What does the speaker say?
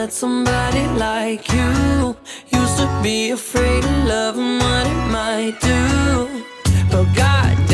met somebody like you. Used to be afraid of love and what it might do, but God